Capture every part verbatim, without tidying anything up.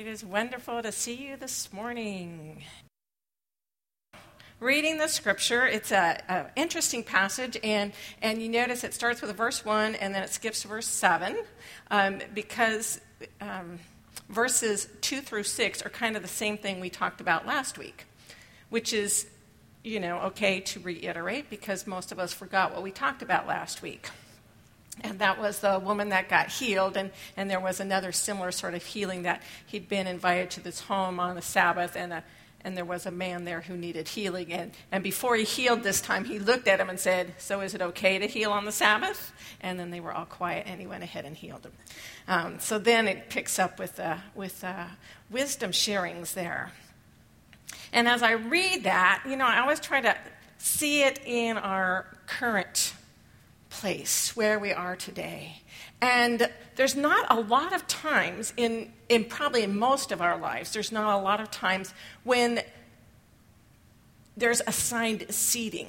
It is wonderful to see you this morning. Reading the scripture, it's an interesting passage, and, and you notice it starts with verse one, and then it skips to verse seven, um, because um, verses two through six are kind of the same thing we talked about last week, which is, you know, okay to reiterate, because most of us forgot what we talked about last week. And that was the woman that got healed, and, and there was another similar sort of healing that he'd been invited to this home on the Sabbath, and a, and there was a man there who needed healing. And, and before he healed this time, he looked at him and said, "So is it okay to heal on the Sabbath?" And then they were all quiet, and he went ahead and healed him. Um, so then it picks up with, uh, with uh, wisdom sharings there. And as I read that, you know, I always try to see it in our current place where we are today. And there's not a lot of times in, in probably in most of our lives, there's not a lot of times when there's assigned seating.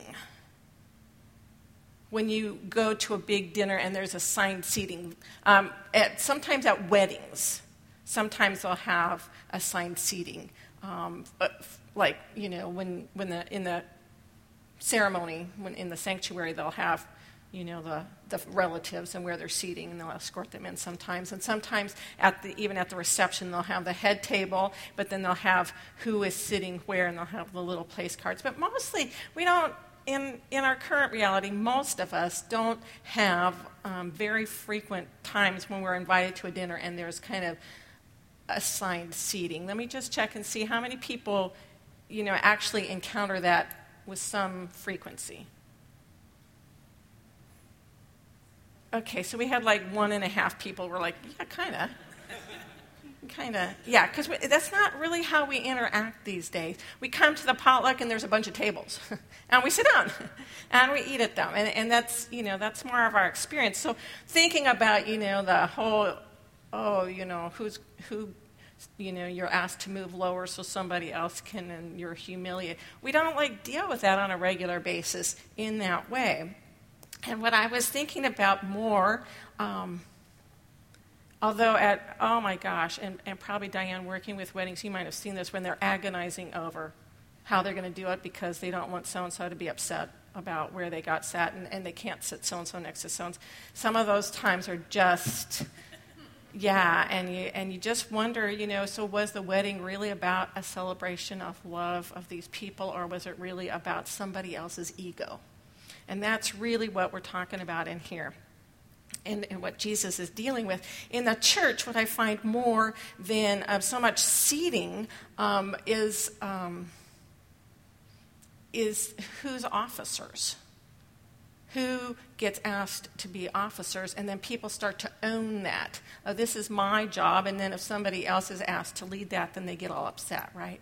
When you go to a big dinner and there's assigned seating. Um, at, sometimes at weddings, sometimes they'll have assigned seating. Um, like, you know, when, when the in the ceremony, when in the sanctuary, they'll have, you know, the, the relatives and where they're seating, and they'll escort them in sometimes. And sometimes, at the even at the reception, they'll have the head table, but then they'll have who is sitting where, and they'll have the little place cards. But mostly, we don't, in, in our current reality, most of us don't have um, very frequent times when we're invited to a dinner and there's kind of assigned seating. Let me just check and see how many people, you know, actually encounter that with some frequency. Okay, so we had like one and a half people were like, yeah, kind of. kind of, yeah, because that's not really how we interact these days. We come to the potluck and there's a bunch of tables. And we sit down and we eat at them. And, and that's, you know, that's more of our experience. So thinking about, you know, the whole, oh, you know, who's, who, you know, you're asked to move lower so somebody else can, and you're humiliated. We don't, like, deal with that on a regular basis in that way. And what I was thinking about more, um, although at, oh my gosh, and, and probably Diane working with weddings, you might have seen this when they're agonizing over how they're going to do it because they don't want so-and-so to be upset about where they got sat, and, and they can't sit so-and-so next to so-and-so. Some of those times are just, yeah, and you, and you just wonder, you know, so was the wedding really about a celebration of love of these people, or was it really about somebody else's ego? And that's really what we're talking about in here, and, and what Jesus is dealing with. In the church, what I find more than uh, so much seating um, is, um, is who's officers. Who gets asked to be officers, and then people start to own that. Oh, this is my job, and then if somebody else is asked to lead that, then they get all upset, right?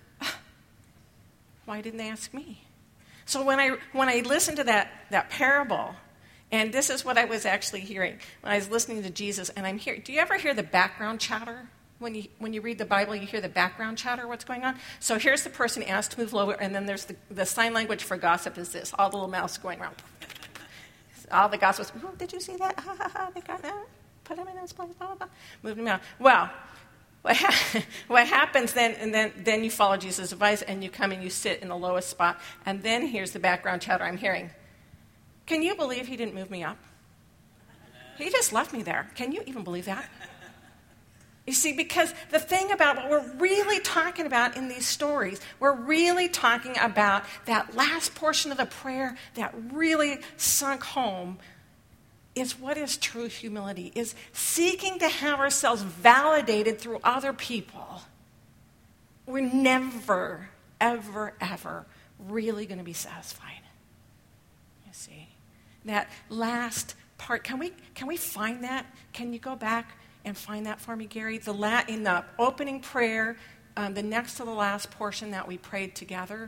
Why didn't they ask me? So when I when I listened to that, that parable, and this is what I was actually hearing when I was listening to Jesus, and I'm here. Do you ever hear the background chatter? When you when you read the Bible, you hear the background chatter, what's going on? So here's the person asked to move lower, and then there's the, the sign language for gossip is this. All the little mouths going around. All the gossips, oh, did you see that? Ha, ha, ha, they got that. Put him in his place, blah, blah, blah. Move him out. Well, What, ha- what happens then, and then, then you follow Jesus' advice, and you come and you sit in the lowest spot, and then here's the background chatter I'm hearing. Can you believe he didn't move me up? He just left me there. Can you even believe that? You see, because the thing about what we're really talking about in these stories, we're really talking about that last portion of the prayer that really sunk home is what is true humility, is seeking to have ourselves validated through other people. We're never, ever, ever really going to be satisfied. You see, that last part, can we can we find that? Can you go back and find that for me, Gary? The la- in the opening prayer, um, the next to the last portion that we prayed together.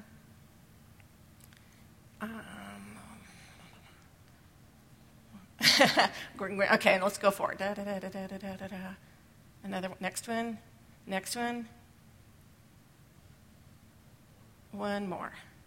Um, okay, let's go forward. Da, da, da, da, da, da, da, da. Another one. Next one. Next one. One more.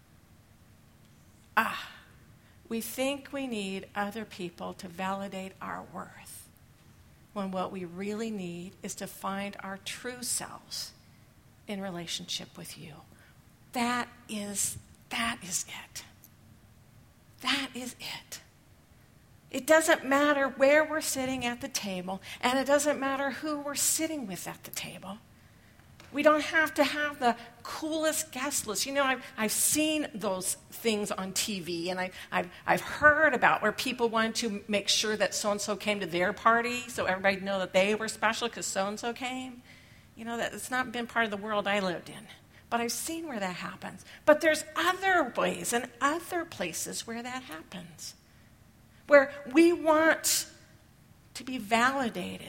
Ah, we think we need other people to validate our worth. when what we really need is to find our true selves in relationship with you. That is, that is it. That is it. It doesn't matter where we're sitting at the table, and it doesn't matter who we're sitting with at the table. We don't have to have the coolest guest list. You know, I've, I've seen those things on T V, and I, I've, I've heard about where people wanted to make sure that so-and-so came to their party so everybody know that they were special because so-and-so came. You know, that it's not been part of the world I lived in. But I've seen where that happens. But there's other ways and other places where that happens, where we want to be validated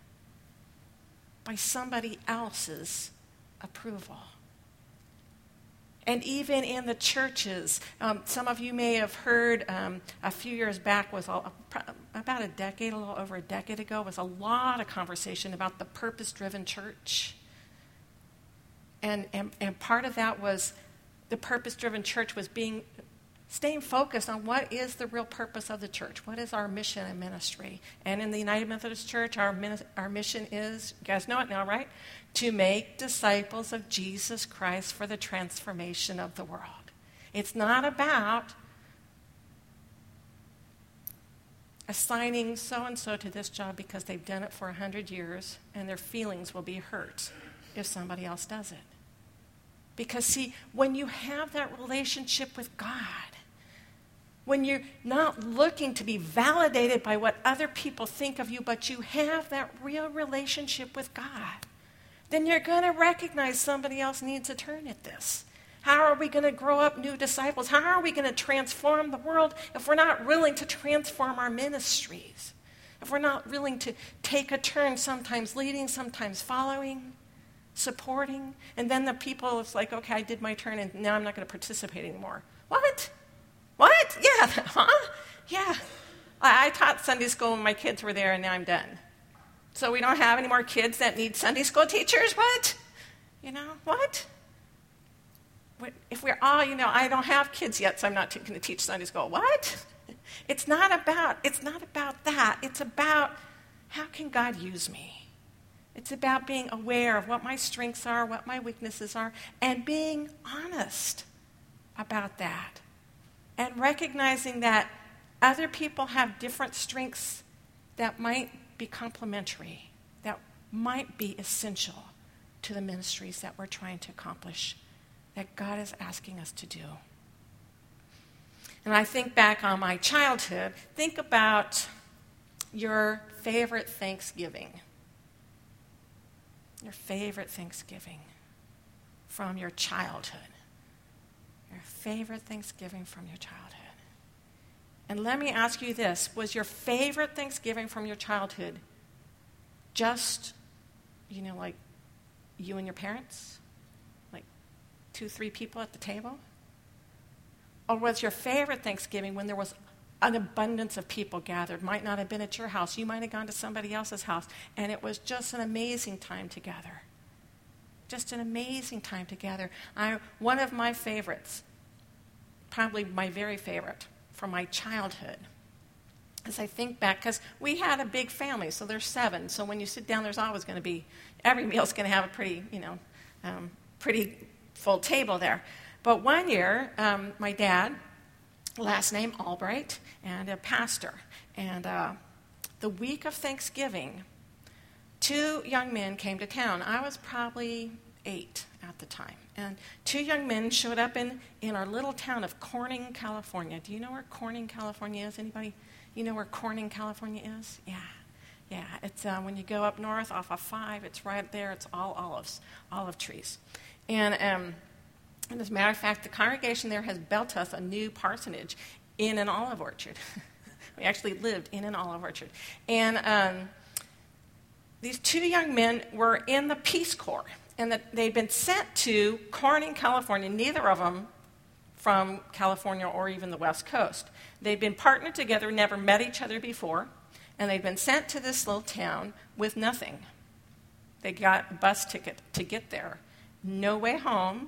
by somebody else's approval. And even in the churches, um, some of you may have heard um, a few years back, was a, about a decade, a little over a decade ago, was a lot of conversation about the purpose-driven church. And, and, and part of that was the purpose-driven church was being staying focused on what is the real purpose of the church. What is our mission and ministry? And in the United Methodist Church, our, our mission is, you guys know it now, right? To make disciples of Jesus Christ for the transformation of the world. It's not about assigning so-and-so to this job because they've done it for a hundred years and their feelings will be hurt if somebody else does it. Because, see, when you have that relationship with God, when you're not looking to be validated by what other people think of you, but you have that real relationship with God, then you're going to recognize somebody else needs a turn at this. How are we going to grow up new disciples? How are we going to transform the world if we're not willing to transform our ministries? If we're not willing to take a turn, sometimes leading, sometimes following, supporting, and then the people, it's like, okay, I did my turn, and now I'm not going to participate anymore. What? What? Yeah, huh? Yeah. I, I taught Sunday school when my kids were there, and now I'm done. So we don't have any more kids that need Sunday school teachers? What? You know, what? If we're all, you know, I don't have kids yet, so I'm not t- going to teach Sunday school. What? It's not about, it's not about that. It's about how can God use me? It's about being aware of what my strengths are, what my weaknesses are, and being honest about that. And recognizing that other people have different strengths that might be complementary, that might be essential to the ministries that we're trying to accomplish, that God is asking us to do. And I think back on my childhood, think about your favorite Thanksgiving. Your favorite Thanksgiving from your childhood. Your favorite Thanksgiving from your childhood. And let me ask you this. Was your favorite Thanksgiving from your childhood just, you know, like you and your parents? Like two, three people at the table? Or was your favorite Thanksgiving when there was an abundance of people gathered? Might not have been at your house. You might have gone to somebody else's house. And it was just an amazing time together. Just an amazing time together. I, one of my favorites, probably my very favorite from my childhood, as I think back, because we had a big family, so there's seven. So when you sit down, there's always going to be, every meal's going to have a pretty, you know, um, pretty full table there. But one year, um, my dad, last name Albright, and a pastor, and uh, the week of Thanksgiving, two young men came to town. I was probably eight at the time. And two young men showed up in, in our little town of Corning, California. Do you know where Corning, California is? Anybody? You know where Corning, California is? Yeah. Yeah. It's uh, when you go up north off of five, it's right there. It's all olives, olive trees. And, um, and as a matter of fact, the congregation there has built us a new parsonage in an olive orchard. We actually lived in an olive orchard. And um, these two young men were in the Peace Corps, and that they'd been sent to Corning, California, neither of them from California or even the West Coast. They'd been partnered together, never met each other before, and they'd been sent to this little town with nothing. They got a bus ticket to get there. No way home,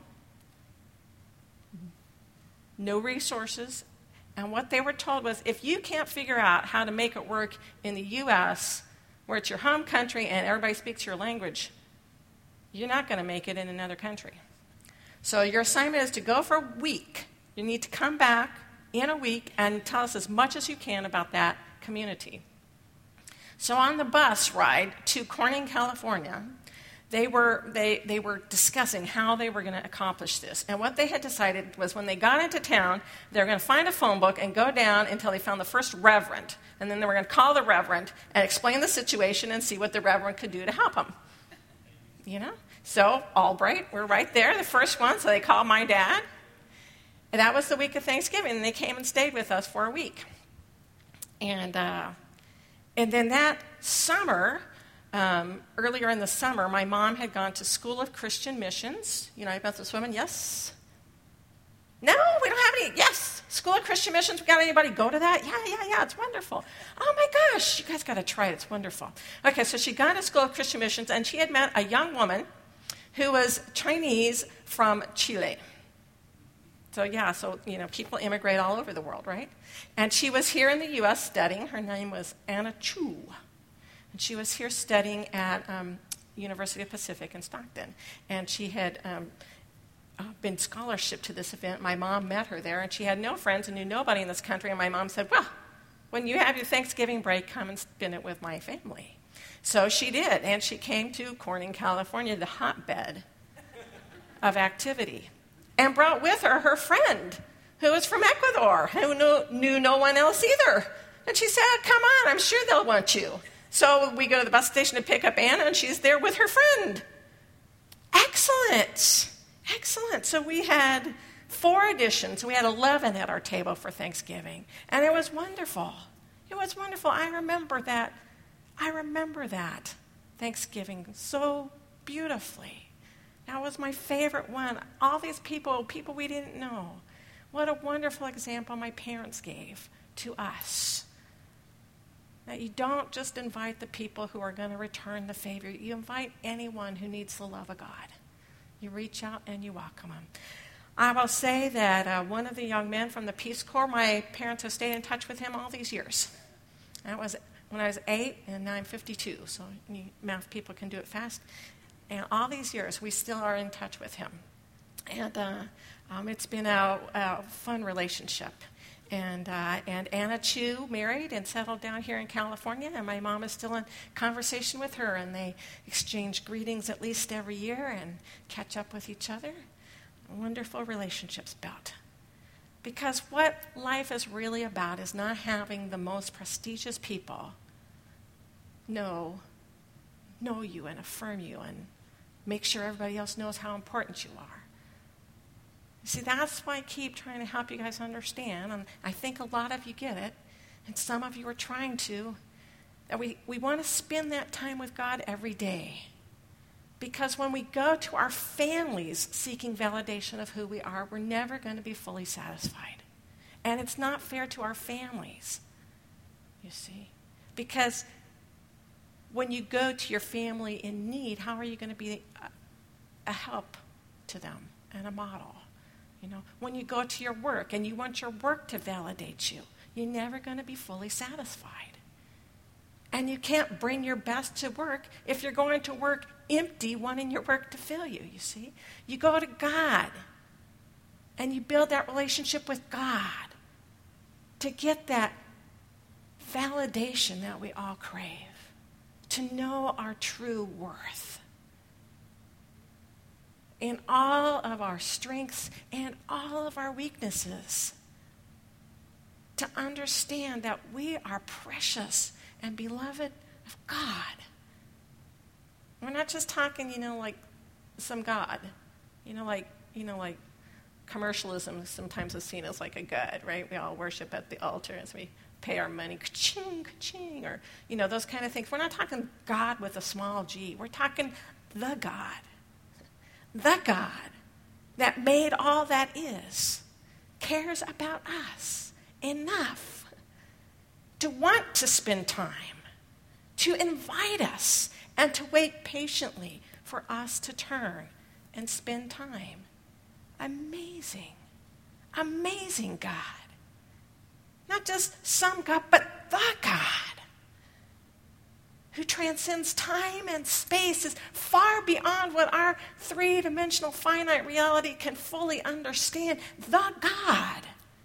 no resources, and what they were told was, if you can't figure out how to make it work in the U S, where it's your home country and everybody speaks your language, you're not going to make it in another country. So your assignment is to go for a week. You need to come back in a week and tell us as much as you can about that community. So on the bus ride to Corning, California, they were, they, they were discussing how they were going to accomplish this. And what they had decided was when they got into town, they were going to find a phone book and go down until they found the first reverend. And then they were going to call the reverend and explain the situation and see what the reverend could do to help them. You know? So Albright, we're right there, the first one. So they called my dad. And that was the week of Thanksgiving. And they came and stayed with us for a week. And... Uh, And then that summer, um, earlier in the summer, my mom had gone to School of Christian Missions. United Methodist Women, yes? No, we don't have any. Yes, School of Christian Missions. We got anybody go to that? Yeah, yeah, yeah, it's wonderful. Oh my gosh, you guys got to try it. It's wonderful. Okay, so she'd gone to School of Christian Missions, and she had met a young woman who was Chinese from Chile. So yeah, so, you know, people immigrate all over the world, right? And she was here in the U S studying. Her name was Anna Chu. And she was here studying at um, University of Pacific in Stockton. And she had um, uh, been scholarship to this event. My mom met her there, and she had no friends and knew nobody in this country. And my mom said, well, when you have your Thanksgiving break, come and spend it with my family. So she did, and she came to Corning, California, the hotbed of activity, and brought with her her friend, who was from Ecuador, who knew, knew no one else either. And she said, come on, I'm sure they'll want you. So we go to the bus station to pick up Anna, and she's there with her friend. Excellent. Excellent. So we had four editions. We had eleven at our table for Thanksgiving. And it was wonderful. It was wonderful. I remember that. I remember that Thanksgiving so beautifully. That was my favorite one. All these people, people we didn't know. What a wonderful example my parents gave to us. That you don't just invite the people who are going to return the favor. You invite anyone who needs the love of God. You reach out and you welcome them. I will say that uh, one of the young men from the Peace Corps, my parents have stayed in touch with him all these years. That was when I was eight, and now I'm fifty-two, so you math people can do it fast. And all these years, we still are in touch with him. And uh, um, it's been a, a fun relationship. And uh, and Anna Chu married and settled down here in California, and my mom is still in conversation with her, and they exchange greetings at least every year and catch up with each other. Wonderful relationships built. Because what life is really about is not having the most prestigious people know, know you and affirm you and make sure everybody else knows how important you are. See, that's why I keep trying to help you guys understand, and I think a lot of you get it, and some of you are trying to, that we, we want to spend that time with God every day. Because when we go to our families seeking validation of who we are, we're never going to be fully satisfied. And it's not fair to our families, you see. Because when you go to your family in need, how are you going to be a, a help to them and a model? You know, when you go to your work and you want your work to validate you, you're never going to be fully satisfied. And you can't bring your best to work if you're going to work empty, wanting your work to fill you, you see. You go to God and you build that relationship with God to get that validation that we all crave, to know our true worth in all of our strengths and all of our weaknesses, to understand that we are precious and beloved of God. We're not just talking, you know, like some God. You know, like, you know, like commercialism sometimes is seen as like a god, right? We all worship at the altar as we pay our money, ka-ching, ka-ching, or, you know, those kind of things. We're not talking God with a small g. We're talking the God. The God that made all that is, cares about us enough to want to spend time, to invite us, and to wait patiently for us to turn and spend time. Amazing, amazing God. Not just some God, but the God who transcends time and space, is far beyond what our three-dimensional finite reality can fully understand. The God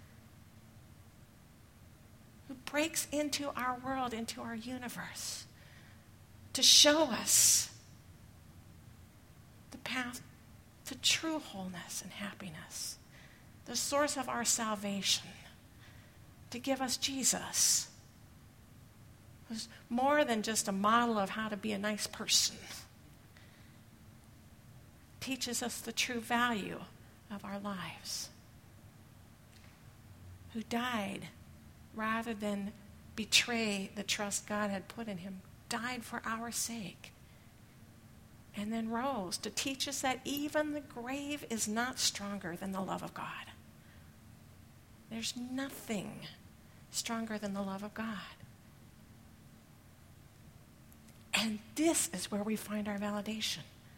who breaks into our world, into our universe, to show us the path to true wholeness and happiness, the source of our salvation, to give us Jesus, who's more than just a model of how to be a nice person, teaches us the true value of our lives, who died rather than betray the trust God had put in him, died for our sake, and then rose to teach us that even the grave is not stronger than the love of God. There's nothing stronger than the love of God. And this is where we find our validation.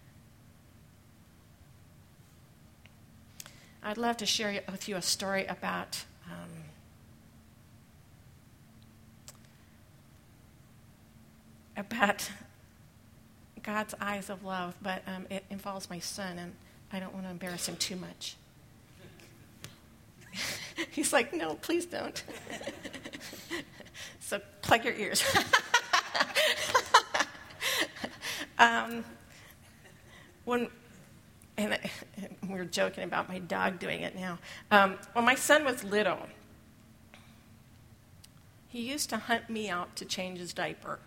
I'd love to share with you a story about um, about God's eyes of love, but um, it involves my son, and I don't want to embarrass him too much. He's like, no, please don't. So plug your ears. um, when and I, we were joking about my dog doing it now. Um, when my son was little, he used to hunt me out to change his diaper.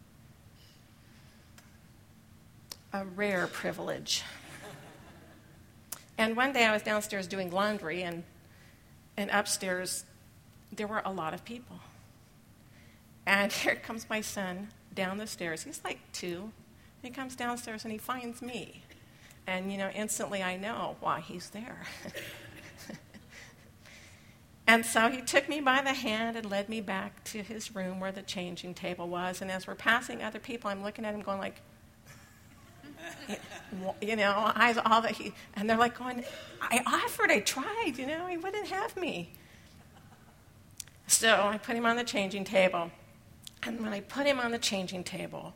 A rare privilege. And one day I was downstairs doing laundry, and and upstairs there were a lot of people. And here comes my son down the stairs. He's like two. He comes downstairs and he finds me. And, you know, instantly I know why he's there. And so he took me by the hand and led me back to his room where the changing table was. And as we're passing other people, I'm looking at him going like, you know, eyes all that he, and they're like going, I offered, I tried, you know, he wouldn't have me. So I put him on the changing table. And when I put him on the changing table,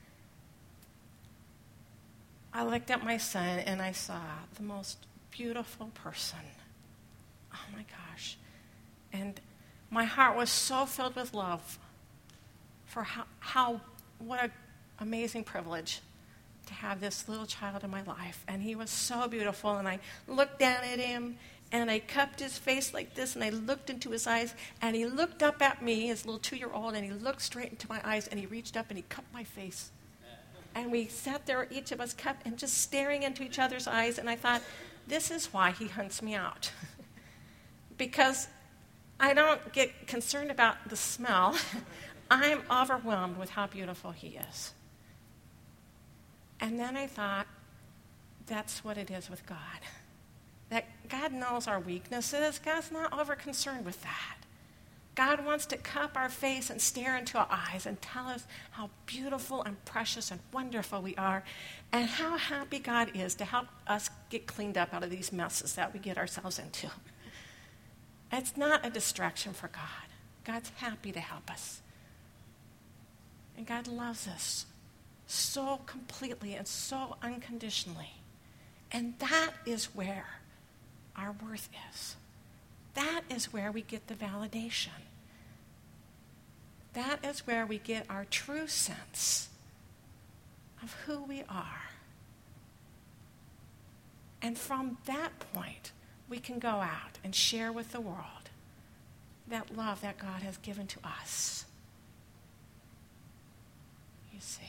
I looked at my son and I saw the most beautiful person. Oh my gosh. And my heart was so filled with love for how, how what an amazing privilege to have this little child in my life. And he was so beautiful, and I looked down at him, and I cupped his face like this, and I looked into his eyes, and he looked up at me, his little two-year-old, and he looked straight into my eyes, and he reached up and he cupped my face. And we sat there, each of us cupped, and just staring into each other's eyes, and I thought, this is why he hunts me out. Because I don't get concerned about the smell. I'm overwhelmed with how beautiful he is. And then I thought, that's what it is with God. That God knows our weaknesses. God's not over concerned with that. God wants to cup our face and stare into our eyes and tell us how beautiful and precious and wonderful we are, and how happy God is to help us get cleaned up out of these messes that we get ourselves into. It's not a distraction for God. God's happy to help us. And God loves us so completely and so unconditionally. And that is where our worth is. That is where we get the validation. That is where we get our true sense of who we are. And from that point, we can go out and share with the world that love that God has given to us. You see.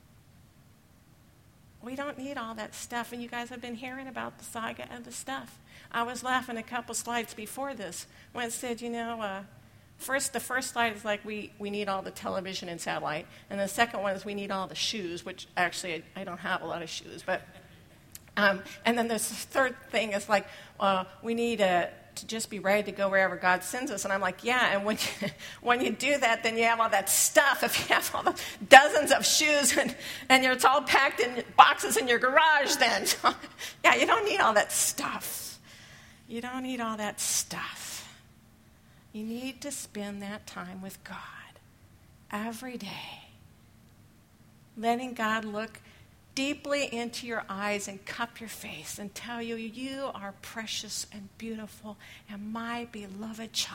We don't need all that stuff, and you guys have been hearing about the saga of the stuff. I was laughing a couple slides before this when it said, you know, uh, first the first slide is like we, we need all the television and satellite, and the second one is we need all the shoes, which actually I, I don't have a lot of shoes, but um, and then this third thing is like uh, we need a to just be ready to go wherever God sends us. And I'm like, yeah, and when you, when you do that, then you have all that stuff. If you have all the dozens of shoes and, and it's all packed in boxes in your garage then. So, yeah, you don't need all that stuff. You don't need all that stuff. You need to spend that time with God every day letting God look deeply into your eyes and cup your face and tell you, you are precious and beautiful and my beloved child.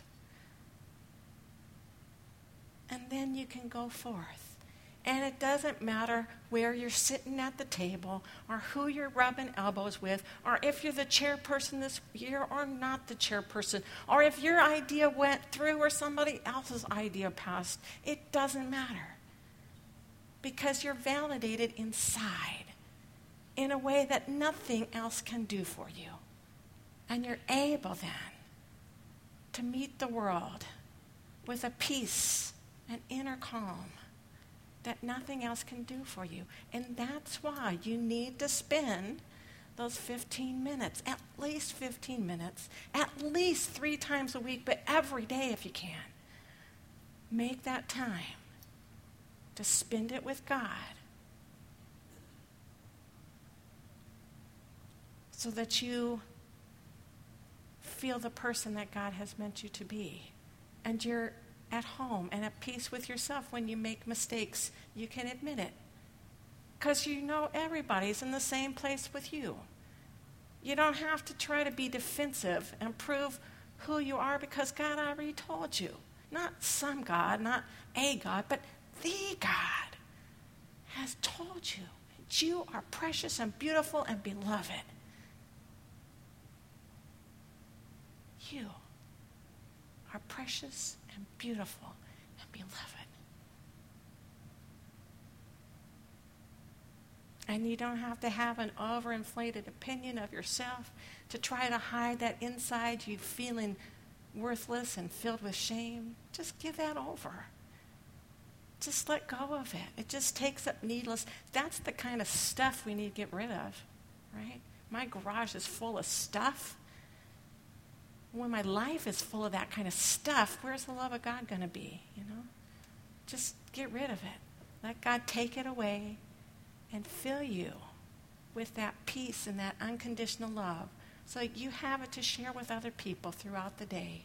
And then you can go forth. And it doesn't matter where you're sitting at the table or who you're rubbing elbows with or if you're the chairperson this year or not the chairperson or if your idea went through or somebody else's idea passed. It doesn't matter because you're validated inside in a way that nothing else can do for you. And you're able then to meet the world with a peace, an inner calm that nothing else can do for you. And that's why you need to spend those fifteen minutes, at least fifteen minutes, at least three times a week, but every day if you can. Make that time to spend it with God so that you feel the person that God has meant you to be. And you're at home and at peace with yourself. When you make mistakes, you can admit it. Because you know everybody's in the same place with you. You don't have to try to be defensive and prove who you are because God already told you. Not some God, not a God, but the God has told you that you are precious and beautiful and beloved. You are precious and beautiful and beloved. And you don't have to have an overinflated opinion of yourself to try to hide that inside you feeling worthless and filled with shame. Just give that over. Just let go of it. It just takes up needless. That's the kind of stuff we need to get rid of, right? My garage is full of stuff. When my life is full of that kind of stuff, where's the love of God going to be, you know? Just get rid of it. Let God take it away and fill you with that peace and that unconditional love so you have it to share with other people throughout the day.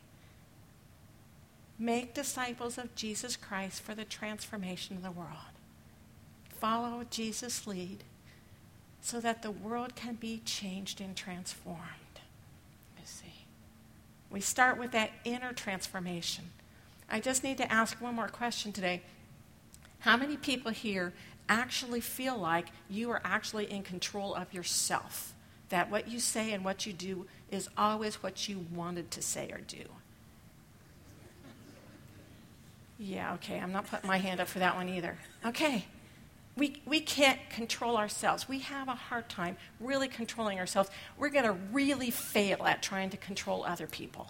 Make disciples of Jesus Christ for the transformation of the world. Follow Jesus' lead so that the world can be changed and transformed. You see. We start with that inner transformation. I just need to ask one more question today. How many people here actually feel like you are actually in control of yourself? That what you say and what you do is always what you wanted to say or do? Yeah, okay, I'm not putting my hand up for that one either. Okay, we we can't control ourselves. We have a hard time really controlling ourselves. We're going to really fail at trying to control other people.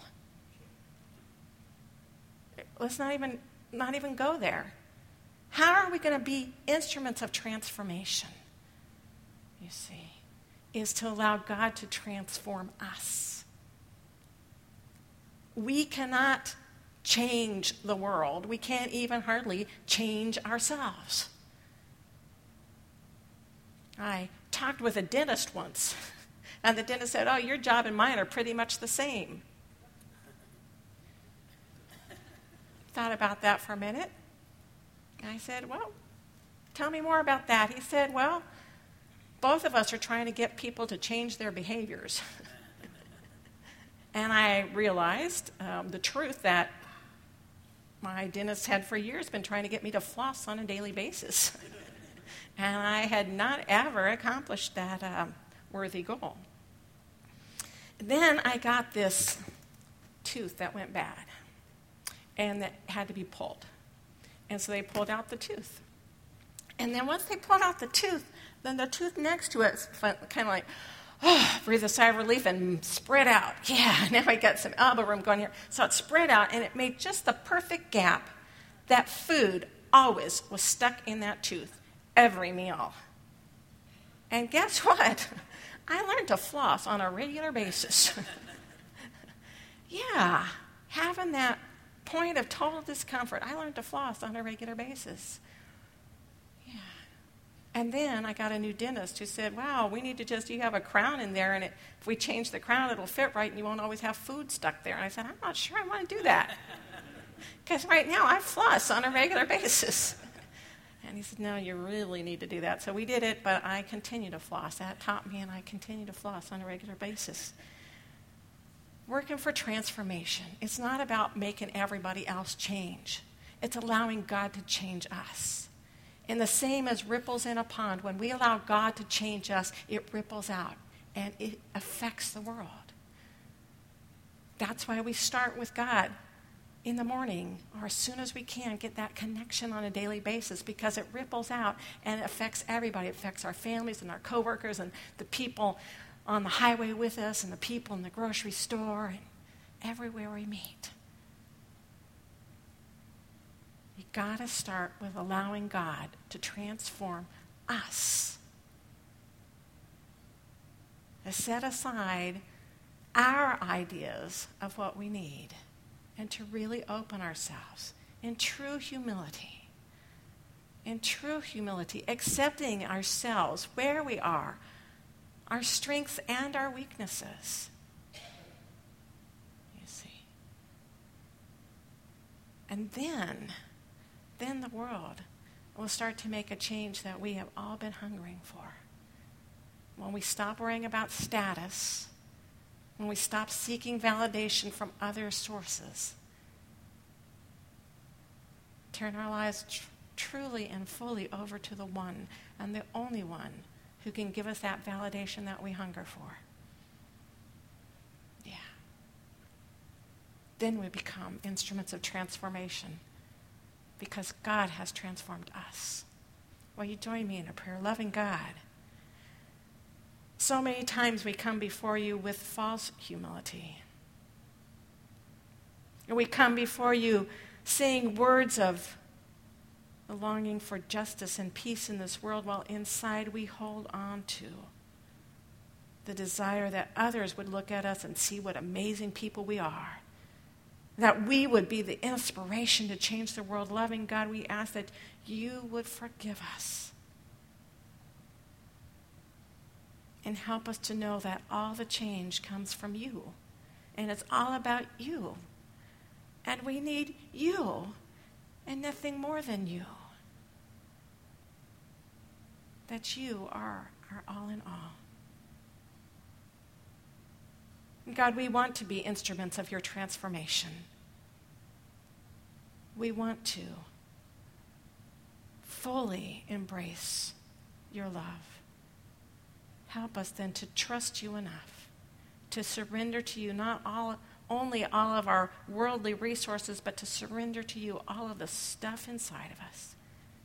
Let's not even not even go there. How are we going to be instruments of transformation? You see, is to allow God to transform us. We cannot change the world. We can't even hardly change ourselves. I talked with a dentist once, and the dentist said, "Oh, your job and mine are pretty much the same." Thought about that for a minute. And I said, "Well, tell me more about that." He said, "Well, both of us are trying to get people to change their behaviors." And I realized um, the truth that my dentist had for years been trying to get me to floss on a daily basis. And I had not ever accomplished that uh, worthy goal. Then I got this tooth that went bad and that had to be pulled. And so they pulled out the tooth. And then once they pulled out the tooth, then the tooth next to it kind of like, oh, breathe a sigh of relief and spread out. Yeah, now I got some elbow room going here. So it spread out, and it made just the perfect gap that food always was stuck in that tooth, every meal. And guess what? I learned to floss on a regular basis. Yeah, having that point of total discomfort, I learned to floss on a regular basis. Yeah. And then I got a new dentist who said, wow, we need to just, you have a crown in there, and it, if we change the crown, it'll fit right, and you won't always have food stuck there. And I said, I'm not sure I want to do that. Because right now I floss on a regular basis. And he said, no, you really need to do that. So we did it, but I continue to floss. That taught me, and I continue to floss on a regular basis. Working for transformation. It's not about making everybody else change. It's allowing God to change us. And the same as ripples in a pond, when we allow God to change us, it ripples out, and it affects the world. That's why we start with God in the morning, or as soon as we can, get that connection on a daily basis, because it ripples out and it affects everybody. It affects our families and our coworkers and the people on the highway with us and the people in the grocery store and everywhere we meet. You got to start with allowing God to transform us. To set aside our ideas of what we need and to really open ourselves in true humility. In true humility, accepting ourselves where we are, our strengths and our weaknesses. You see. And then, then the world will start to make a change that we have all been hungering for. When we stop worrying about status, when we stop seeking validation from other sources, turn our lives tr- truly and fully over to the one and the only one who can give us that validation that we hunger for. Yeah. Then we become instruments of transformation because God has transformed us. Will you join me in a prayer? Loving God, so many times we come before you with false humility. And we come before you saying words of the longing for justice and peace in this world, while inside we hold on to the desire that others would look at us and see what amazing people we are. That we would be the inspiration to change the world. Loving God, we ask that you would forgive us. And help us to know that all the change comes from you. And it's all about you. And we need you and nothing more than you. That you are our all in all. And God, we want to be instruments of your transformation. We want to fully embrace your love. Help us then to trust you enough, to surrender to you not all, only all of our worldly resources, but to surrender to you all of the stuff inside of us,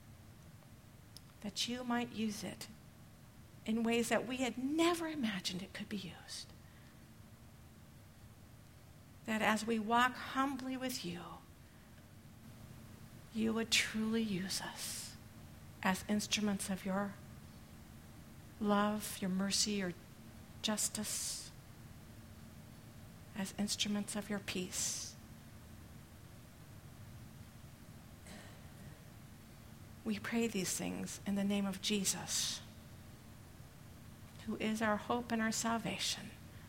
that you might use it in ways that we had never imagined it could be used. That as we walk humbly with you, you would truly use us as instruments of your love, your mercy, your justice, as instruments of your peace. We pray these things in the name of Jesus, who is our hope and our salvation,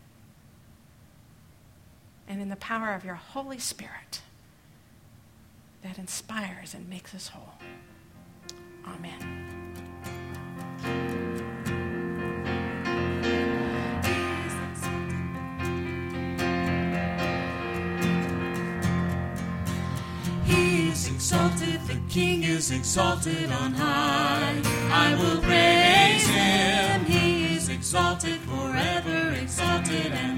and in the power of your Holy Spirit that inspires and makes us whole. Amen. Exalted, the King is exalted on high. I will praise him. He is exalted, forever exalted and